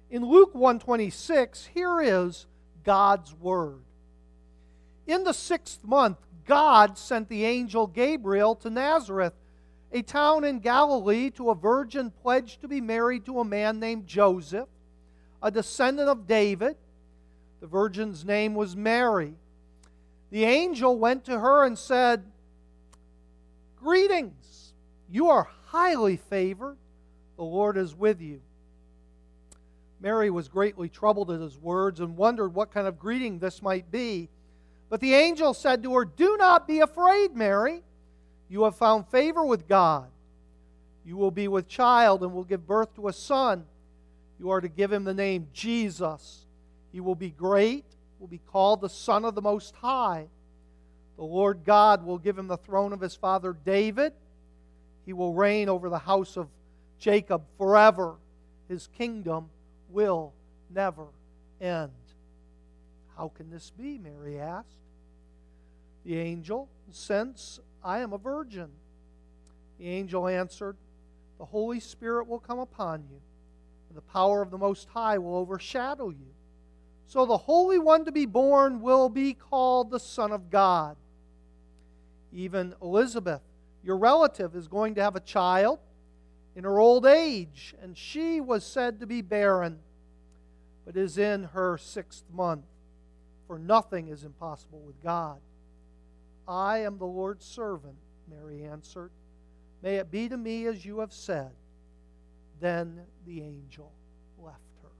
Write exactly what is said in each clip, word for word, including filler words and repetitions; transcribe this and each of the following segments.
In Luke one twenty-six, here is God's Word. In the sixth month, God sent the angel Gabriel to Nazareth, a town in Galilee, to a virgin pledged to be married to a man named Joseph, a descendant of David. The virgin's name was Mary. The angel went to her and said, "Greetings, you are highly favored. The Lord is with you." Mary was greatly troubled at his words and wondered what kind of greeting this might be. But the angel said to her, "Do not be afraid, Mary. You have found favor with God. You will be with child and will give birth to a son. You are to give him the name Jesus. He will be great, will be called the Son of the Most High. The Lord God will give him the throne of his father David. He will reign over the house of Jacob forever. His kingdom will never end." "How can this be?" Mary asked. The angel, "Since I am a virgin." The angel answered, "The Holy Spirit will come upon you, and the power of the Most High will overshadow you. So the Holy One to be born will be called the Son of God. Even Elizabeth, your relative, is going to have a child in her old age, and she was said to be barren, but is in her sixth month, for nothing is impossible with God." "I am the Lord's servant," Mary answered. "May it be to me as you have said." Then the angel left her.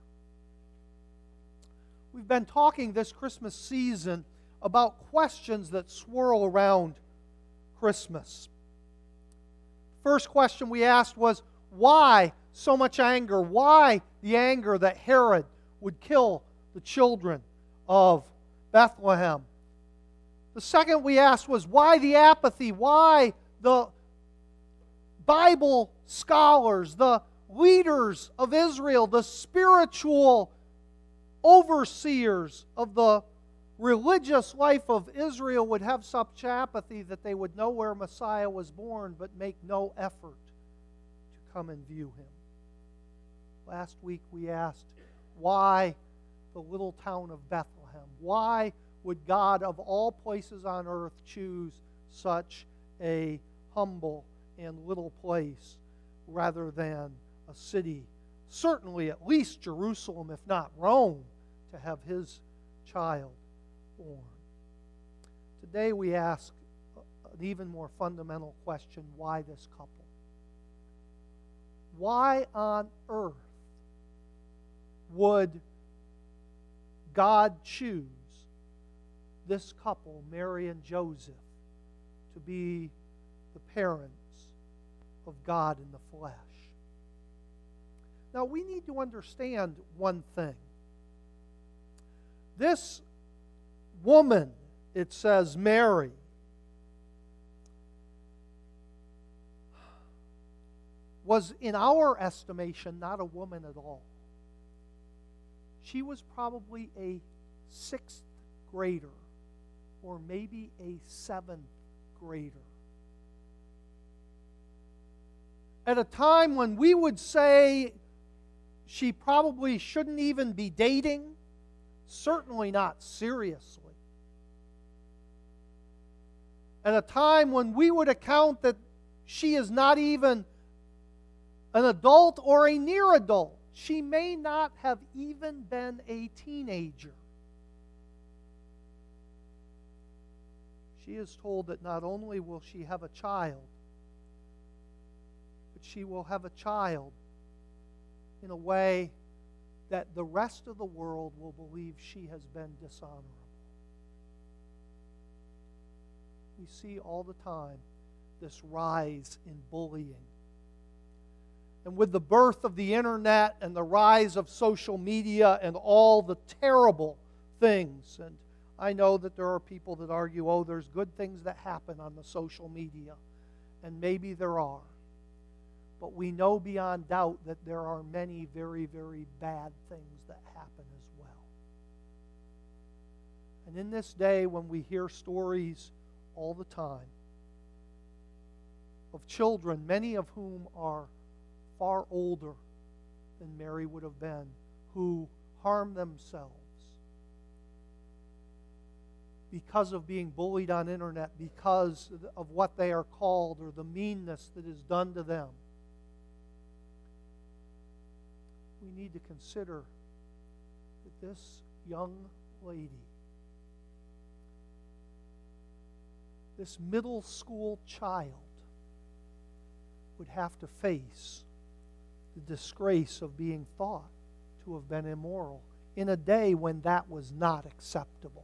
We've been talking this Christmas season about questions that swirl around Christmas. First question we asked was, why so much anger? Why the anger that Herod would kill the children of Bethlehem? The second we asked was, why the apathy? Why the Bible scholars, the leaders of Israel, the spiritual overseers of the religious life of Israel would have such apathy that they would know where Messiah was born but make no effort to come and view him? Last week we asked, why the little town of Bethlehem? Why would God of all places on earth choose such a humble and little place rather than a city, certainly at least Jerusalem, if not Rome, to have his child born? Today we ask an even more fundamental question: why this couple? Why on earth would God choose this couple, Mary and Joseph, to be the parents of God in the flesh? Now, we need to understand one thing. This woman, it says Mary, was, in our estimation, not a woman at all. She was probably a sixth grader, or maybe a seventh grader. At a time when we would say she probably shouldn't even be dating, certainly not seriously. At a time when we would account that she is not even an adult or a near adult. She may not have even been a teenager. She is told that not only will she have a child, but she will have a child in a way that the rest of the world will believe she has been dishonorable. We see all the time this rise in bullying. And with the birth of the internet and the rise of social media and all the terrible things, and I know that there are people that argue, oh, there's good things that happen on the social media, and maybe there are. But we know beyond doubt that there are many very, very bad things that happen as well. And in this day when we hear stories all the time of children, many of whom are far older than Mary would have been, who harm themselves because of being bullied on internet, because of what they are called or the meanness that is done to them. We need to consider that this young lady, this middle school child, would have to face the disgrace of being thought to have been immoral in a day when that was not acceptable.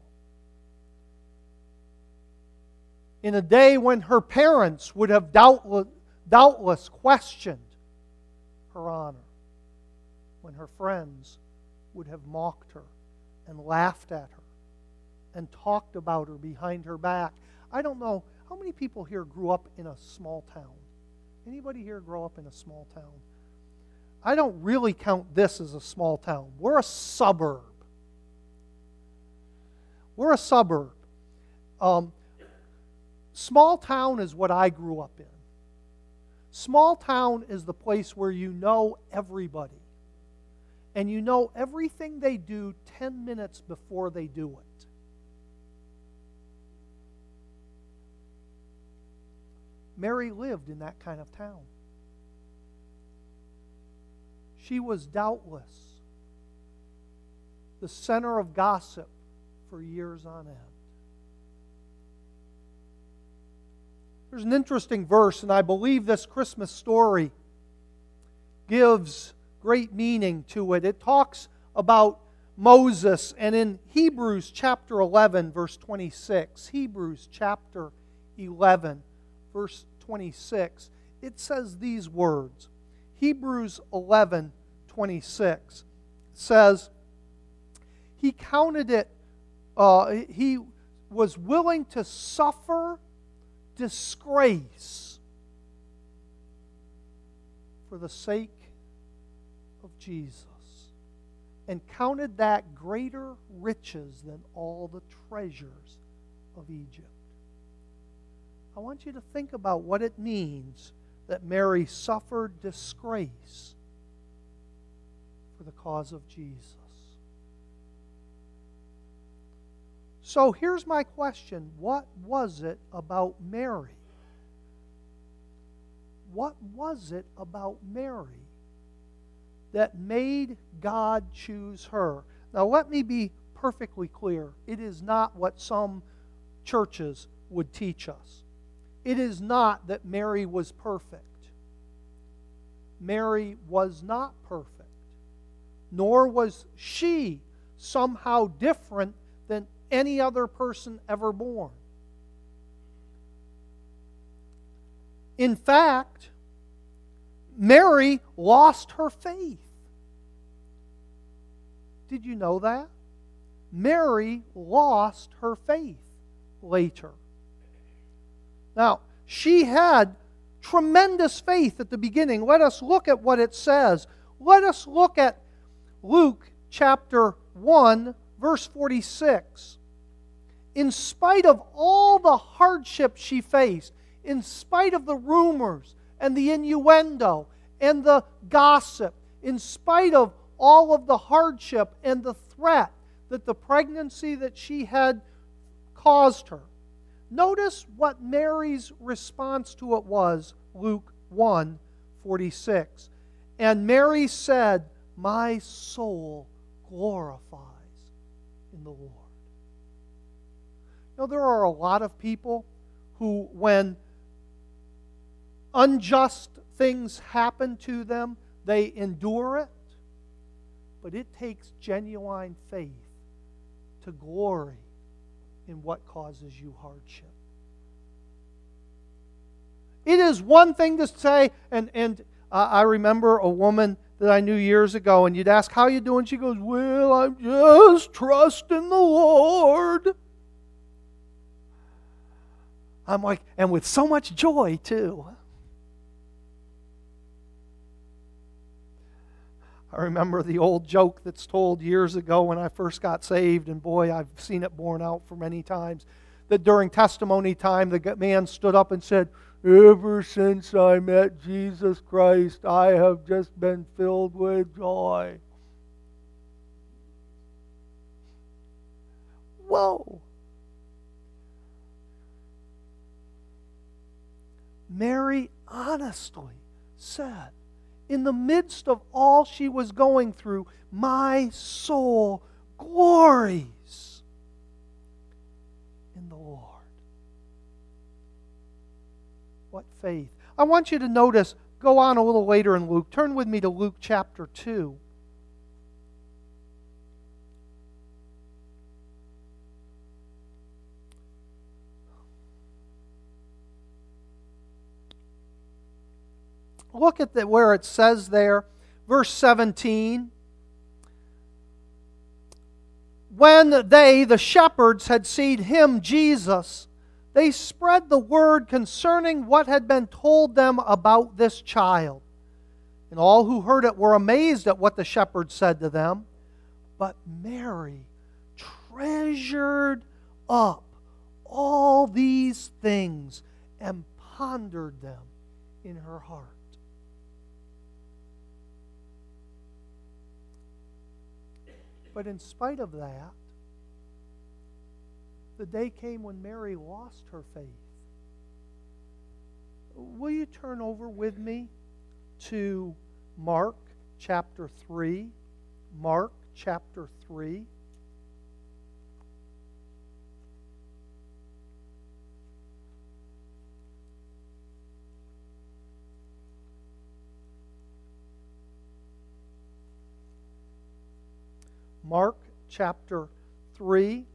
In a day when her parents would have doubtless, doubtless questioned her honor, when her friends would have mocked her and laughed at her and talked about her behind her back. I don't know, how many people here grew up in a small town? Anybody here grow up in a small town? I don't really count this as a small town. We're a suburb. We're a suburb. Um, small town is what I grew up in. Small town is the place where you know everybody. And you know everything they do ten minutes before they do it. Mary lived in that kind of town. She was doubtless the center of gossip for years on end. There's an interesting verse, and I believe this Christmas story gives great meaning to it. It talks about Moses, and in Hebrews chapter eleven, verse twenty-six, Hebrews chapter eleven, verse twenty-six, it says these words. Hebrews eleven, twenty-six says, He counted it, uh, He was willing to suffer disgrace for the sake of Jesus, and counted that greater riches than all the treasures of Egypt. I want you to think about what it means that Mary suffered disgrace for the cause of Jesus. So here's my question. What was it about Mary? What was it about Mary that made God choose her? Now let me be perfectly clear. It is not what some churches would teach us. It is not that Mary was perfect. Mary was not perfect. Nor was she somehow different than any other person ever born. In fact, Mary lost her faith. Did you know that? Mary lost her faith later. Now, she had tremendous faith at the beginning. Let us look at what it says. Let us look at Luke chapter one, verse forty-six. In spite of all the hardship she faced, in spite of the rumors and the innuendo and the gossip, in spite of all of the hardship and the threat that the pregnancy that she had caused her, notice what Mary's response to it was, Luke one, forty-six. And Mary said, My soul glorifies in the Lord. You know, there are a lot of people who, when unjust things happen to them, they endure it. But it takes genuine faith to glory in what causes you hardship. It is one thing to say, and, and uh, I remember a woman that I knew years ago, and you'd ask, how you doing? She goes, well, I'm just trusting the Lord. I'm like, and with so much joy, too. I remember the old joke that's told years ago when I first got saved, and boy, I've seen it borne out for many times, that during testimony time, the man stood up and said, ever since I met Jesus Christ, I have just been filled with joy. whoa. Mary honestly said, in the midst of all she was going through, my soul glories in the Lord. What faith. I want you to notice, go on a little later in Luke. Turn with me to Luke chapter two. Look at the, where it says there, verse seventeen. When they, the shepherds, had seen him, Jesus, they spread the word concerning what had been told them about this child. And all who heard it were amazed at what the shepherds said to them. But Mary treasured up all these things and pondered them in her heart. But in spite of that, the day came when Mary lost her faith. Will you turn over with me to Mark chapter three? Mark chapter three. Mark chapter three.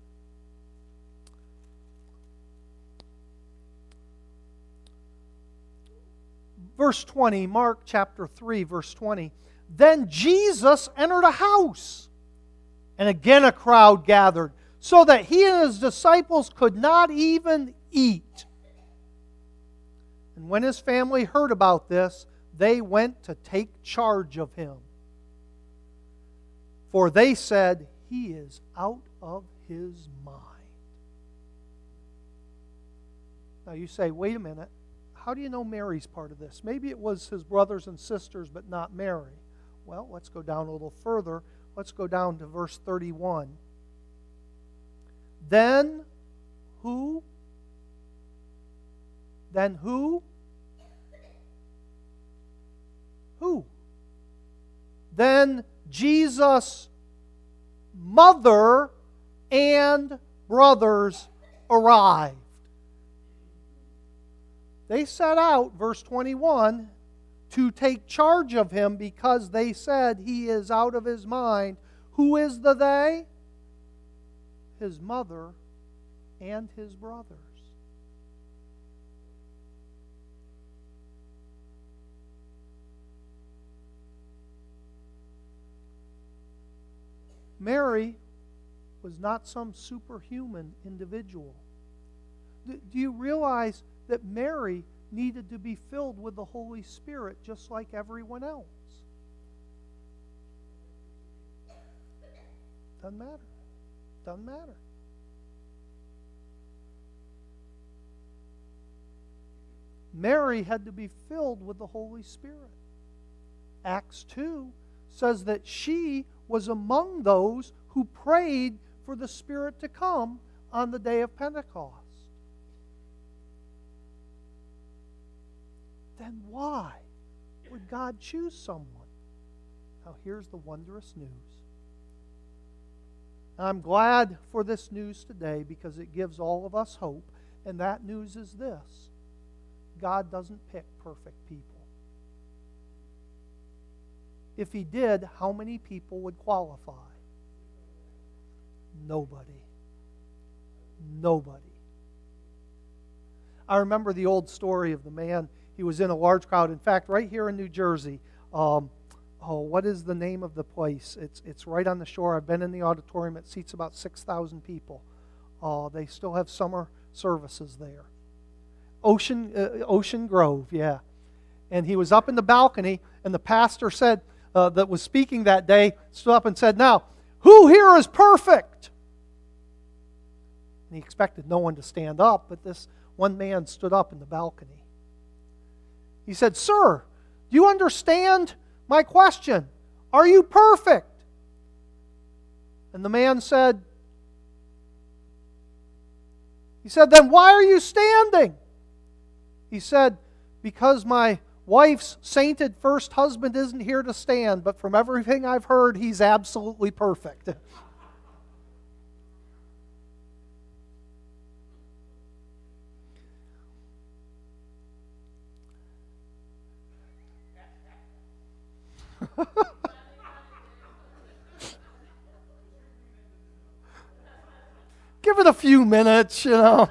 Verse twenty, Mark chapter three, verse twenty. Then Jesus entered a house, and again a crowd gathered, so that he and his disciples could not even eat. And when his family heard about this, they went to take charge of him. For they said, he is out of his mind. Now you say, wait a minute. How do you know Mary's part of this? Maybe it was his brothers and sisters, but not Mary. Well, let's go down a little further. Let's go down to verse thirty-one. Then who? Then who? Who? Then Jesus' mother and brothers arrived. They set out, verse twenty-one, to take charge of him because they said he is out of his mind. Who is the they? His mother and his brothers. Mary was not some superhuman individual. Do you realize that Mary needed to be filled with the Holy Spirit just like everyone else? Doesn't matter. Doesn't matter. Mary had to be filled with the Holy Spirit. Acts two says that she was among those who prayed for the Spirit to come on the day of Pentecost. Then why would God choose someone? Now here's the wondrous news. I'm glad for this news today because it gives all of us hope, and that news is this: God doesn't pick perfect people. If He did, how many people would qualify? Nobody. Nobody. I remember the old story of the man. He was in a large crowd. In fact, right here in New Jersey, um, oh, what is the name of the place? It's it's right on the shore. I've been in the auditorium. It seats about six thousand people. Uh, they still have summer services there. Ocean uh, Ocean Grove, yeah. And he was up in the balcony, and the pastor said, uh, that was speaking that day, stood up and said, "Now, who here is perfect?" And he expected no one to stand up, but this one man stood up in the balcony. He said, "Sir, do you understand my question? Are you perfect?" And the man said, He said, then why are you standing? He said, because my wife's sainted first husband isn't here to stand, but from everything I've heard, he's absolutely perfect. Give it a few minutes, you know.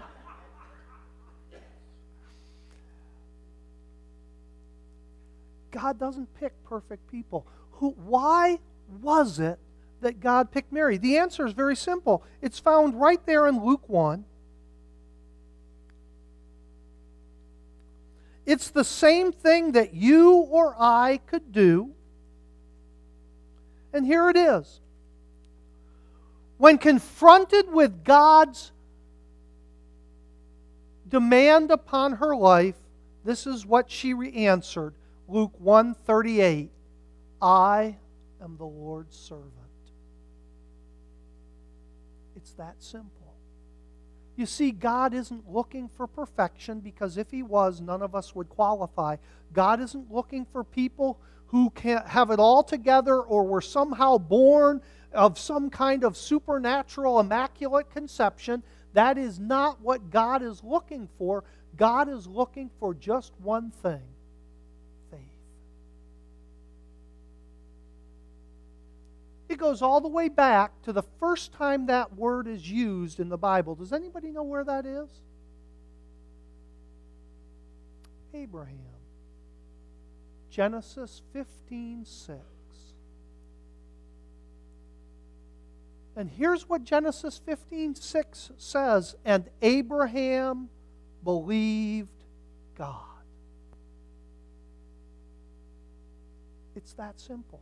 God doesn't pick perfect people. Who? Why was it that God picked Mary? The answer is very simple. It's found right there in Luke one. It's the same thing that you or I could do. And here it is. When confronted with God's demand upon her life, this is what she answered. Luke one thirty-eight, I am the Lord's servant. It's that simple. You see, God isn't looking for perfection, because if He was, none of us would qualify. God isn't looking for people who can't have it all together or were somehow born of some kind of supernatural, immaculate conception. That is not what God is looking for. God is looking for just one thing: faith. It goes all the way back to the first time that word is used in the Bible. Does anybody know where that is? Abraham. Genesis fifteen six. And here's what Genesis fifteen six says. And Abraham believed God. It's that simple.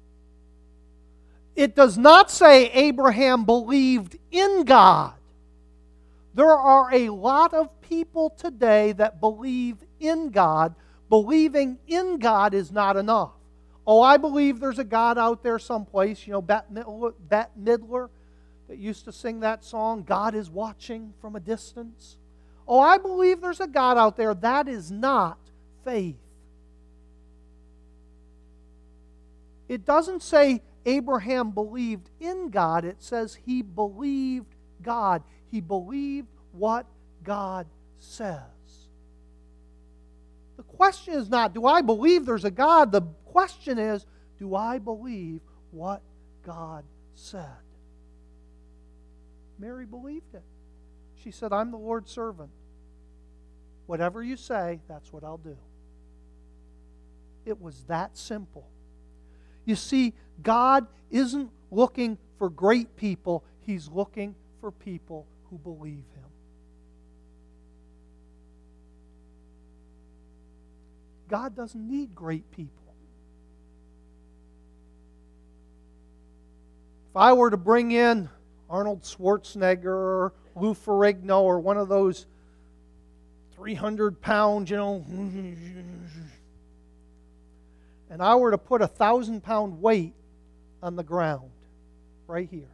It does not say Abraham believed in God. There are a lot of people today that believe in God. Believing in God is not enough. Oh, I believe there's a God out there someplace. You know, Bette Midler, Bette Midler that used to sing that song, God is watching from a distance. Oh, I believe there's a God out there. That is not faith. It doesn't say Abraham believed in God. It says he believed God. He believed what God says. The question is not, do I believe there's a God? The question is, do I believe what God said? Mary believed it. She said, I'm the Lord's servant. Whatever you say, that's what I'll do. It was that simple. You see, God isn't looking for great people. He's looking for people who believe Him. God doesn't need great people. If I were to bring in Arnold Schwarzenegger or Lou Ferrigno or one of those three hundred pound, you know, and I were to put a thousand pound weight on the ground right here,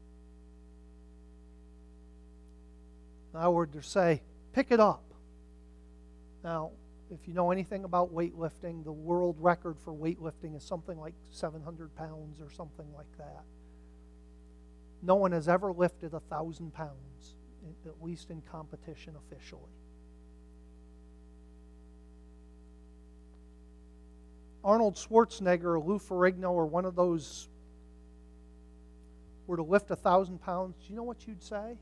I were to say, pick it up. Now, if you know anything about weightlifting, the world record for weightlifting is something like seven hundred pounds or something like that. No one has ever lifted a thousand pounds, at least in competition officially. Arnold Schwarzenegger or Lou Ferrigno or one of those were to lift a thousand pounds, do you know what you'd say?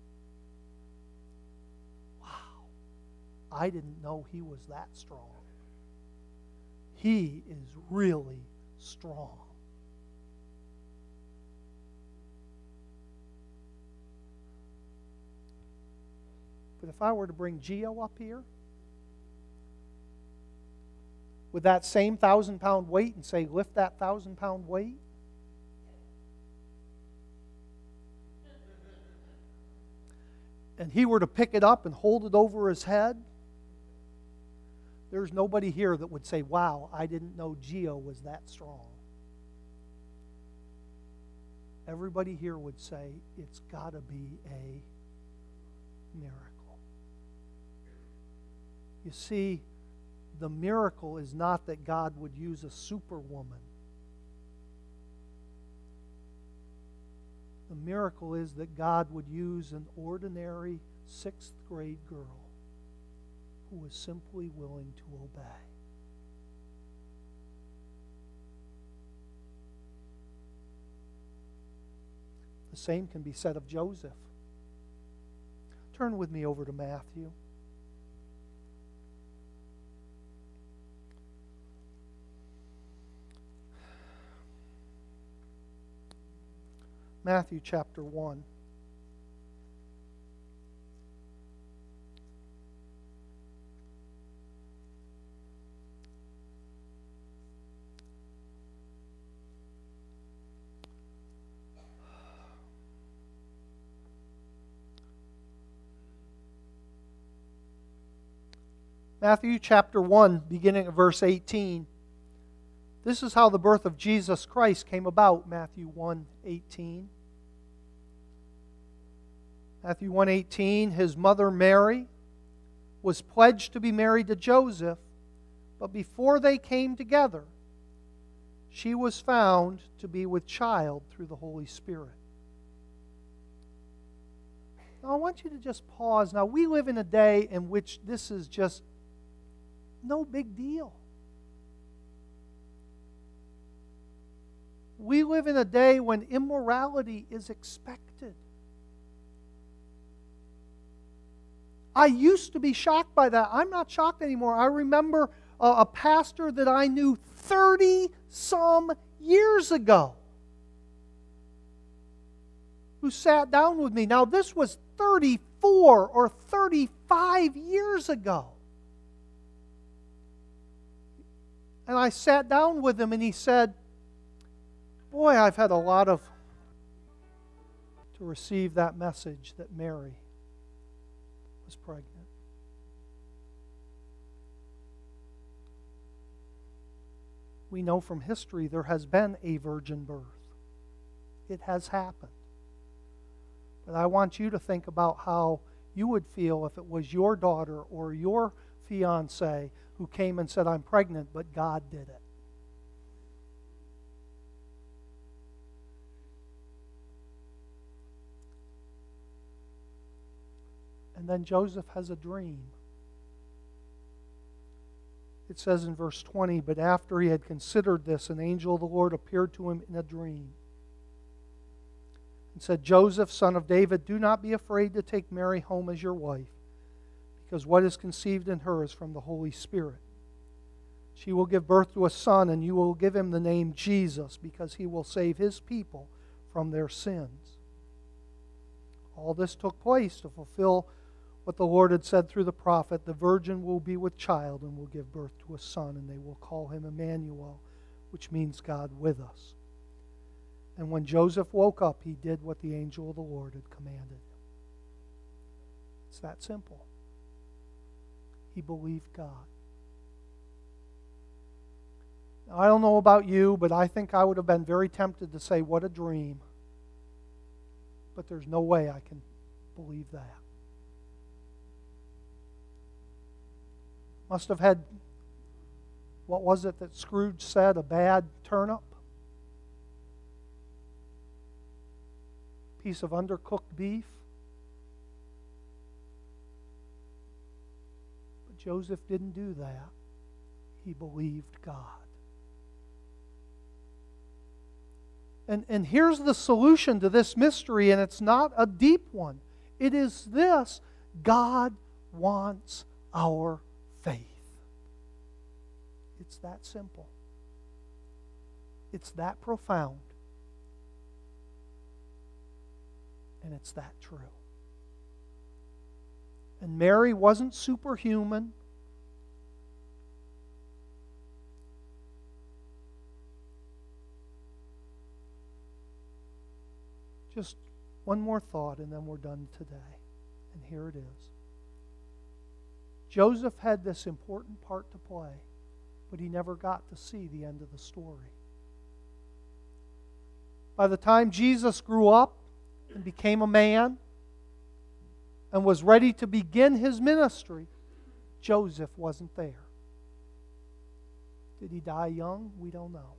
I didn't know he was that strong. He is really strong. But if I were to bring Geo up here with that same thousand pound weight and say, lift that thousand pound weight, and he were to pick it up and hold it over his head, there's nobody here that would say, wow, I didn't know Geo was that strong. Everybody here would say, it's got to be a miracle. You see, the miracle is not that God would use a superwoman. The miracle is that God would use an ordinary sixth grade girl who was simply willing to obey. The same can be said of Joseph. Turn with me over to Matthew. Matthew chapter one. Matthew chapter one, beginning at verse eighteen. This is how the birth of Jesus Christ came about, Matthew one eighteen. Matthew one eighteen, his mother Mary was pledged to be married to Joseph, but before they came together, she was found to be with child through the Holy Spirit. Now I want you to just pause. Now we live in a day in which this is just no big deal. We live in a day when immorality is expected. I used to be shocked by that. I'm not shocked anymore. I remember a, a pastor that I knew thirty-some years ago who sat down with me. Now, this was thirty-four or thirty-five years ago. And I sat down with him and he said, boy, I've had a lot of to receive that message that Mary was pregnant. We know from history there has been a virgin birth. It has happened. But I want you to think about how you would feel if it was your daughter or your fiancé who came and said, I'm pregnant, but God did it. And then Joseph has a dream. It says in verse twenty, but after he had considered this, an angel of the Lord appeared to him in a dream and said, Joseph, son of David, do not be afraid to take Mary home as your wife, because what is conceived in her is from the Holy Spirit. She will give birth to a son, and you will give him the name Jesus, because he will save his people from their sins. All this took place to fulfill what the Lord had said through the prophet, the virgin will be with child and will give birth to a son, and they will call him Emmanuel, which means God with us. And when Joseph woke up, he did what the angel of the Lord had commanded him. It's that simple. He believed God. Now, I don't know about you, but I think I would have been very tempted to say, what a dream. But there's no way I can believe that. Must have had, what was it that Scrooge said, a bad turnip? Piece of undercooked beef? But Joseph didn't do that. He believed God. And, and here's the solution to this mystery, and it's not a deep one. It is this: God wants our faith. It's that simple. It's that profound. And it's that true. And Mary wasn't superhuman. Just one more thought and then we're done today. And here it is. Joseph had this important part to play, but he never got to see the end of the story. By the time Jesus grew up and became a man, and was ready to begin his ministry, Joseph wasn't there. Did he die young? We don't know.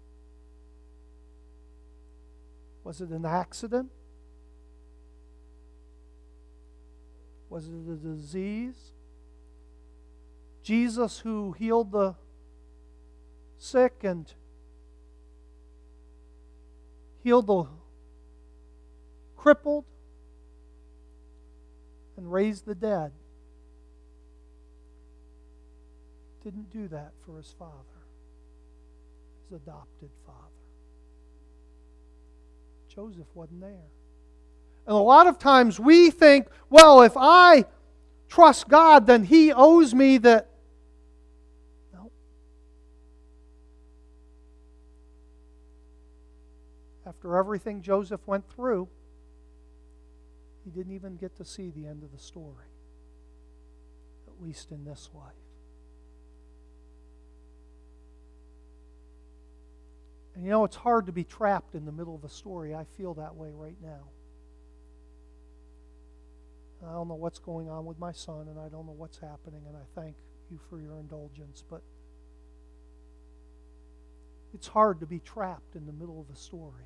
Was it an accident? Was it a disease? Jesus, who healed the sick and healed the crippled and raised the dead, didn't do that for his father, his adopted father. Joseph wasn't there. And a lot of times we think, well, if I trust God, then He owes me that. No. After everything Joseph went through, he didn't even get to see the end of the story, at least in this life. And you know, it's hard to be trapped in the middle of a story. I feel that way right now. I don't know what's going on with my son, and I don't know what's happening, and I thank you for your indulgence, but it's hard to be trapped in the middle of a story.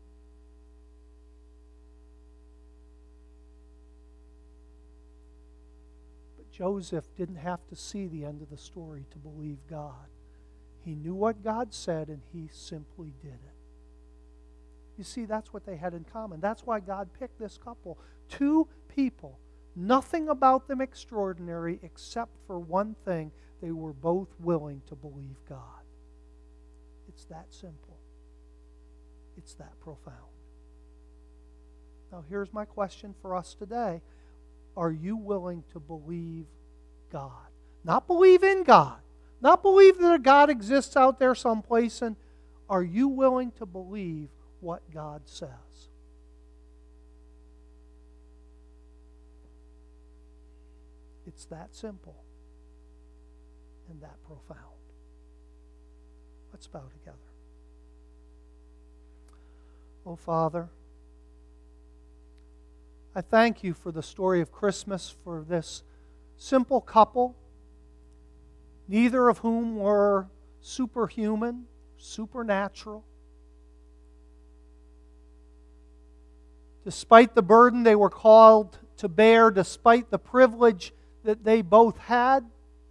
But Joseph didn't have to see the end of the story to believe God. He knew what God said, and he simply did it. You see, that's what they had in common. That's why God picked this couple. Two people, nothing about them extraordinary except for one thing: they were both willing to believe God. It's that simple. It's that profound. Now, here's my question for us today. Are you willing to believe God? Not believe in God. Not believe that a God exists out there someplace. And are you willing to believe what God says? It's that simple and that profound. Let's bow together. Oh, Father, I thank you for the story of Christmas, for this simple couple, neither of whom were superhuman, supernatural. Despite the burden they were called to bear, despite the privilege that they both had,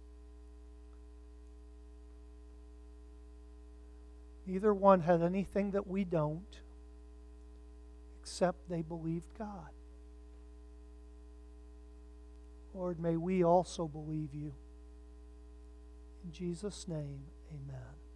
neither one had anything that we don't, except they believed God. Lord, may we also believe you. In Jesus' name, amen.